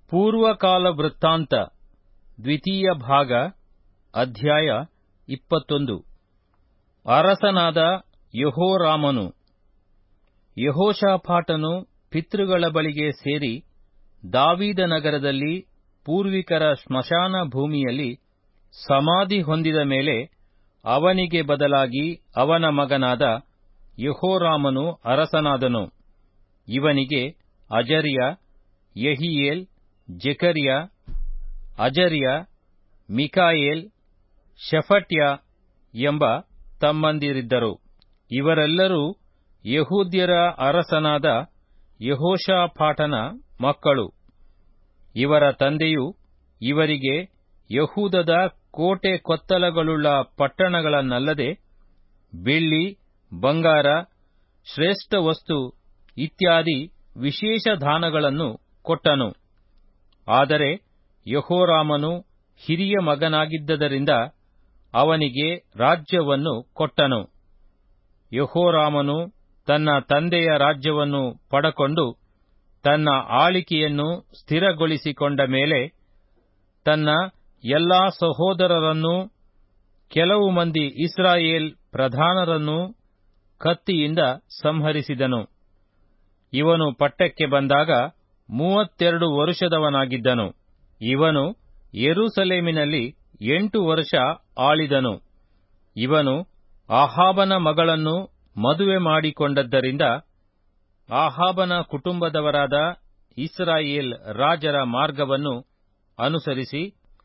ಪೂರ್ವಕಾಲ ವೃತ್ತಾಂತ ದ್ವಿತೀಯ ಭಾಗ ಅಧ್ಯಾಯ 21. ಅರಸನಾದ ಯೆಹೋರಾಮನು. ಯೆಹೋಷಾಫಾಟನು ಪಿತೃಗಳ ಬಳಿಗೆ ಸೇರಿ ದಾವೀದನಗರದಲ್ಲಿ ಪೂರ್ವಿಕರ ಸ್ಮಶಾನ ಭೂಮಿಯಲ್ಲಿ ಸಮಾಧಿ ಹೊಂದಿದ ಮೇಲೆ ಅವನಿಗೆ ಬದಲಾಗಿ ಅವನ ಮಗನಾದ ಯೆಹೋರಾಮನು ಅರಸನಾದನು. ಇವನಿಗೆ ಅಜರ್ಯ, ಯೆಹೀಯೇಲ್, ಜೆಕರ್ಯ, ಅಜರ್ಯ, ಮಿಕಾಯೇಲ್, ಶೆಫಟ್ಯ ಎಂಬ ತಮ್ಮಂದಿರಿದ್ದರು. ಇವರೆಲ್ಲರೂ ಯೆಹೂದ್ಯರ ಅರಸನಾದ ಯೆಹೋಷಾಫಾಟನ ಮಕ್ಕಳು. ಇವರ ತಂದೆಯು ಇವರಿಗೆ ಯೆಹೂದದ ಕೋಟೆ ಕೊತ್ತಲಗಳುಳ್ಳ ಪಟ್ಟಣಗಳನ್ನಲ್ಲದೆ ಬೆಳ್ಳಿ, ಬಂಗಾರ, ಶ್ರೇಷ್ಠ ವಸ್ತು ಇತ್ಯಾದಿ ವಿಶೇಷ ದಾನಗಳನ್ನು ಕೊಟ್ಟನು. ಆದರೆ ಯೆಹೋರಾಮನು ಹಿರಿಯ ಮಗನಾಗಿದ್ದರಿಂದ ಅವನಿಗೆ ರಾಜ್ಯವನ್ನು ಕೊಟ್ಟನು. ಯೆಹೋರಾಮನು ತನ್ನ ತಂದೆಯ ರಾಜ್ಯವನ್ನು ಪಡಕೊಂಡು ತನ್ನ ಆಳಿಕೆಯನ್ನು ಸ್ಥಿರಗೊಳಿಸಿಕೊಂಡ ಮೇಲೆ ತನ್ನ ಎಲ್ಲಾ ಸಹೋದರರನ್ನೂ ಕೆಲವು ಮಂದಿ ಇಸ್ರಾಯೇಲ್ ಪ್ರಧಾನರನ್ನೂ ಕತ್ತಿಯಿಂದ ಸಂಹರಿಸಿದನು. ಇವನು ಪಟ್ಟಕ್ಕೆ ಬಂದಾಗ 32 ವರುಷದವನಾಗಿದ್ದನು. ಇವನು ಯೆರೂಸಲೇಮಿನಲ್ಲಿ 8 ವರ್ಷ ಆಳಿದನು. ಇವನು ಆಹಾಬನ ಮಗಳನ್ನು ಮದುವೆ ಮಾಡಿಕೊಂಡದ್ದರಿಂದ ಆಹಾಬನ ಕುಟುಂಬದವರಾದ ಇಸ್ರಾಯೇಲ್ ರಾಜರ ಮಾರ್ಗವನ್ನು ಅನುಸರಿಸಿ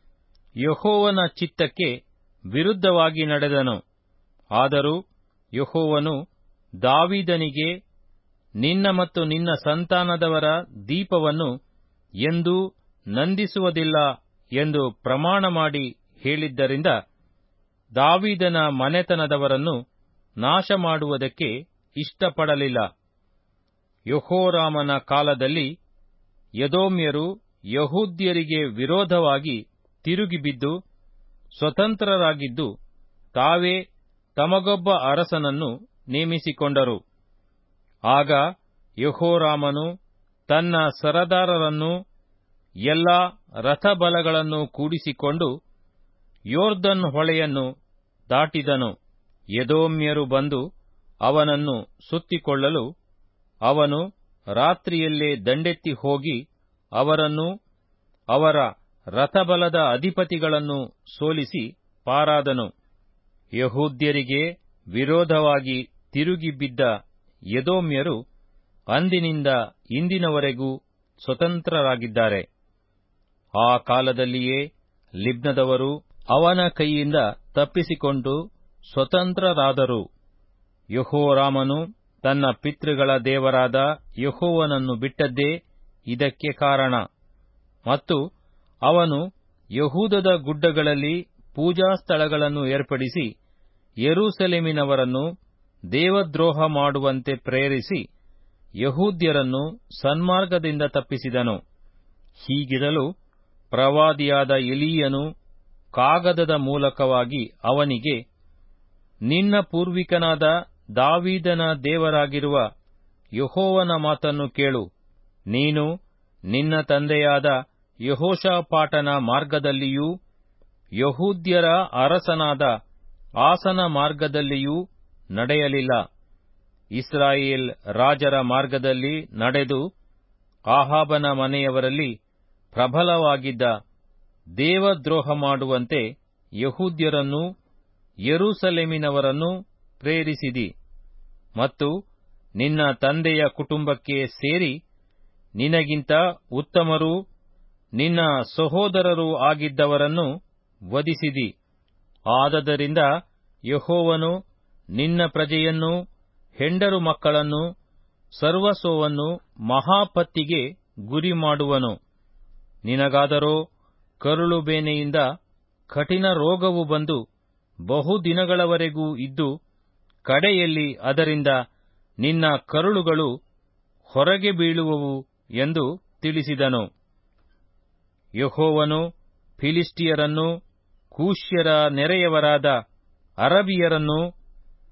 ಯೆಹೋವನ ಚಿತ್ತಕ್ಕೆ ವಿರುದ್ಧವಾಗಿ ನಡೆದನು. ಆದರೂ ಯೆಹೋವನು ದಾವೀದನಿಗೆ, ನಿನ್ನ ಮತ್ತು ನಿನ್ನ ಸಂತಾನದವರ ದೀಪವನ್ನು ಎಂದೂ ನಂದಿಸುವುದಿಲ್ಲ ಎಂದು ಪ್ರಮಾಣ ಮಾಡಿ ಹೇಳಿದ್ದರಿಂದ ದಾವೀದನ ಮನೆತನದವರನ್ನು ನಾಶ ಮಾಡುವುದಕ್ಕೆ ಇಷ್ಟಪಡಲಿಲ್ಲ. ಯೆಹೋರಾಮನ ಕಾಲದಲ್ಲಿ ಎದೋಮ್ಯರು ಯೆಹೂದ್ಯರಿಗೆ ವಿರೋಧವಾಗಿ ತಿರುಗಿಬಿದ್ದು ಸ್ವತಂತ್ರರಾಗಿದ್ದು ತಾವೇ ತಮಗೊಬ್ಬ ಅರಸನನ್ನು ನೇಮಿಸಿಕೊಂಡರು. ಆಗ ಯೆಹೋರಾಮನು ತನ್ನ ಸರದಾರರನ್ನೂ ಎಲ್ಲಾ ರಥಬಲಗಳನ್ನು ಕೂಡಿಸಿಕೊಂಡು ಯೊರ್ದನ್ ಹೊಳೆಯನ್ನು ದಾಟಿದನು. ಎದೋಮ್ಯರು ಬಂದು ಅವನನ್ನು ಸುತ್ತಿಕೊಳ್ಳಲು ಅವನು ರಾತ್ರಿಯಲ್ಲೇ ದಂಡೆತ್ತಿ ಹೋಗಿ ಅವರನ್ನೂ ಅವರ ರಥಬಲದ ಅಧಿಪತಿಗಳನ್ನು ಸೋಲಿಸಿ ಪಾರಾದನು. ಯೆಹೂದ್ಯರಿಗೆ ವಿರೋಧವಾಗಿ ತಿರುಗಿಬಿದ್ದ ಎದೋಮ್ಯರು ಅಂದಿನಿಂದ ಇಂದಿನವರೆಗೂ ಸ್ವತಂತ್ರರಾಗಿದ್ದಾರೆ. ಆ ಕಾಲದಲ್ಲಿಯೇ ಲಿಬ್ನದವರು ಅವನ ಕೈಯಿಂದ ತಪ್ಪಿಸಿಕೊಂಡು ಸ್ವತಂತ್ರರಾದರು. ಯೆಹೋರಾಮನು ತನ್ನ ಪಿತೃಗಳ ದೇವರಾದ ಯೆಹೋವನನ್ನು ಬಿಟ್ಟದ್ದೇ ಇದಕ್ಕೆ ಕಾರಣ. ಮತ್ತು ಅವನು ಯೆಹೂದದ ಗುಡ್ಡಗಳಲ್ಲಿ ಪೂಜಾ ಸ್ಥಳಗಳನ್ನು ಏರ್ಪಡಿಸಿ ಯೆರೂಸಲೇಮಿನವರನ್ನು ದೇವದ್ರೋಹ ಮಾಡುವಂತೆ ಪ್ರೇರಿಸಿ ಯೆಹೂದ್ಯರನ್ನು ಸನ್ಮಾರ್ಗದಿಂದ ತಪ್ಪಿಸಿದನು. ಹೀಗಿರಲು ಪ್ರವಾದಿಯಾದ ಎಲೀಯನು ಕಾಗದದ ಮೂಲಕವಾಗಿ ಅವನಿಗೆ, ನಿನ್ನ ಪೂರ್ವಿಕನಾದ ದಾವೀದನ ದೇವರಾಗಿರುವ ಯೆಹೋವನ ಮಾತನ್ನು ಕೇಳು. ನೀನು ನಿನ್ನ ತಂದೆಯಾದ ಯೆಹೋಷಾಫಾಟನ ಮಾರ್ಗದಲ್ಲಿಯೂ ಯೆಹೂದ್ಯರ ಅರಸನಾದ ಆಸನ ಮಾರ್ಗದಲ್ಲಿಯೂ ನಡೆಯಲಿಲ್ಲ. ಇಸ್ರಾಯೇಲ್ ರಾಜರ ಮಾರ್ಗದಲ್ಲಿ ನಡೆದು ಆಹಾಬನ ಮನೆಯವರಲ್ಲಿ ಪ್ರಬಲವಾಗಿದ್ದ ದೇವದ್ರೋಹ ಮಾಡುವಂತೆ ಯೆಹೂದ್ಯರನ್ನೂ ಯೆರೂಸಲೇಮಿನವರನ್ನೂ ಪ್ರೇರಿಸಿದಿ. ಮತ್ತು ನಿನ್ನ ತಂದೆಯ ಕುಟುಂಬಕ್ಕೆ ಸೇರಿ ನಿನಗಿಂತ ಉತ್ತಮರೂ ನಿನ್ನ ಸಹೋದರರೂ ಆಗಿದ್ದವರನ್ನು ವಧಿಸಿದಿ. ಆದದರಿಂದ ಯೆಹೋವನು ನಿನ್ನ ಪ್ರಜೆಯನ್ನೂ ಹೆಂಡರು ಮಕ್ಕಳನ್ನೂ ಸರ್ವಸ್ವವನ್ನು ಮಹಾಪತ್ತಿಗೆ ಗುರಿಮಾಡುವನು. ನಿನಗಾದರೋ ಕರುಳು ಬೇನೆಯಿಂದ ಕಠಿಣ ರೋಗವು ಬಂದು ಬಹುದಿನಗಳವರೆಗೂ ಇದ್ದು ಕಡೆಯಲ್ಲಿ ಅದರಿಂದ ನಿನ್ನ ಕರುಳುಗಳು ಹೊರಗೆ ಬೀಳುವವು ಎಂದು ತಿಳಿಸಿದನು. ಯೆಹೋವನು ಫಿಲಿಷ್ಟಿಯರನ್ನೂ ಕೂಷ್ಯರ ನೆರೆಯವರಾದ ಅರಬಿಯರನ್ನೂ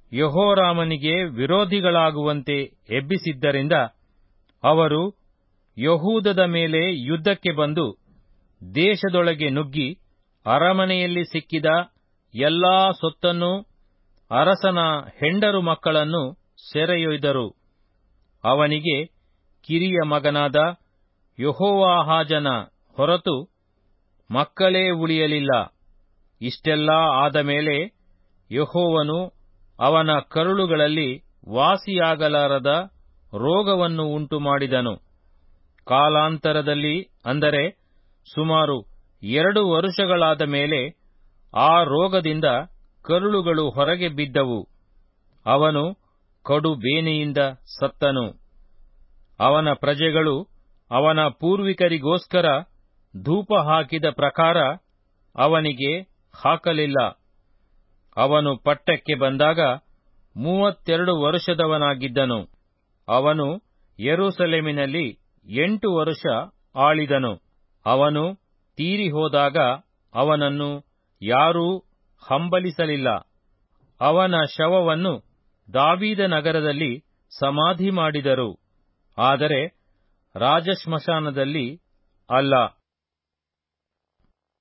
ಯೆಹೋರಾಮನಿಗೆ ವಿರೋಧಿಗಳಾಗುವಂತೆ ಎಬ್ಬಿಸಿದ್ದರಿಂದ ಅವರು ಯಹೂದದ ಮೇಲೆ ಯುದ್ಧಕ್ಕೆ ಬಂದು ದೇಶದೊಳಗೆ ನುಗ್ಗಿ ಅರಮನೆಯಲ್ಲಿ ಸಿಕ್ಕಿದ ಎಲ್ಲಾ ಸೊತ್ತನ್ನೂ ಅರಸನ ಹೆಂಡರು ಮಕ್ಕಳನ್ನು ಸೆರೆಯೊಯ್ದರು. ಅವನಿಗೆ ಕಿರಿಯ ಮಗನಾದ ಯೆಹೋವಾಹಾಜನ ಹೊರತು ಮಕ್ಕಳೇ ಉಳಿಯಲಿಲ್ಲ. ಇಷ್ಟೆಲ್ಲಾ ಆದ ಮೇಲೆ ಯೆಹೋವನು ಅವನ ಕರುಳುಗಳಲ್ಲಿ ವಾಸಿಯಾಗಲಾರದ ರೋಗವನ್ನು ಉಂಟುಮಾಡಿದನು. ಕಾಲಾಂತರದಲ್ಲಿ, ಅಂದರೆ ಸುಮಾರು 2 ವರುಷಗಳಾದ ಮೇಲೆ, ಆ ರೋಗದಿಂದ ಕರುಳುಗಳು ಹೊರಗೆ ಬಿದ್ದವು. ಅವನು ಕಡು ಬೇನೆಯಿಂದ ಸತ್ತನು. ಅವನ ಪ್ರಜೆಗಳು ಅವನ ಪೂರ್ವಿಕರಿಗೋಸ್ಕರ ಧೂಪ ಹಾಕಿದ ಪ್ರಕಾರ ಅವನಿಗೆ ಹಾಕಲಿಲ್ಲ. ಅವನು ಪಟ್ಟಕ್ಕೆ ಬಂದಾಗ 32 ವರುಷದವನಾಗಿದ್ದನು. ಅವನು ಯೆರೂಸಲೇಮಿನಲ್ಲಿ 8 ವರುಷ ಆಳಿದನು. ಅವನು ತೀರಿಹೋದಾಗ ಅವನನ್ನು ಯಾರೂ ಹಂಬಲಿಸಲಿಲ್ಲ. ಅವನ ಶವವನ್ನು ದಾವೀದನಗರದಲ್ಲಿ ಸಮಾಧಿ ಮಾಡಿದರು, ಆದರೆ ರಾಜಶ್ಮಶಾನದಲ್ಲಿ ಅಲ್ಲ.